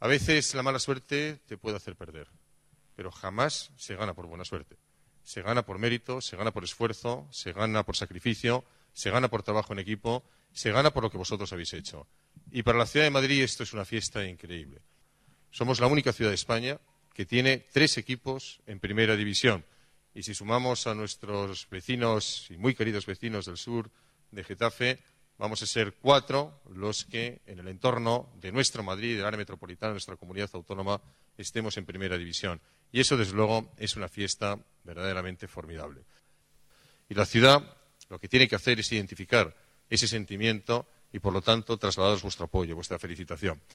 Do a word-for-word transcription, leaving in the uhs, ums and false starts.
A veces la mala suerte te puede hacer perder, pero jamás se gana por buena suerte. Se gana por mérito, se gana por esfuerzo, se gana por sacrificio, se gana por trabajo en equipo, se gana por lo que vosotros habéis hecho. Y para la ciudad de Madrid esto es una fiesta increíble. Somos la única ciudad de España que tiene tres equipos en primera división. Y si sumamos a nuestros vecinos y muy queridos vecinos del sur de Getafe, vamos a ser cuatro los que en el entorno de nuestro Madrid, del área metropolitana, de nuestra comunidad autónoma, estemos en primera división. Y eso, desde luego, es una fiesta verdaderamente formidable. Y la ciudad lo que tiene que hacer es identificar ese sentimiento y, por lo tanto, trasladaros vuestro apoyo, vuestra felicitación.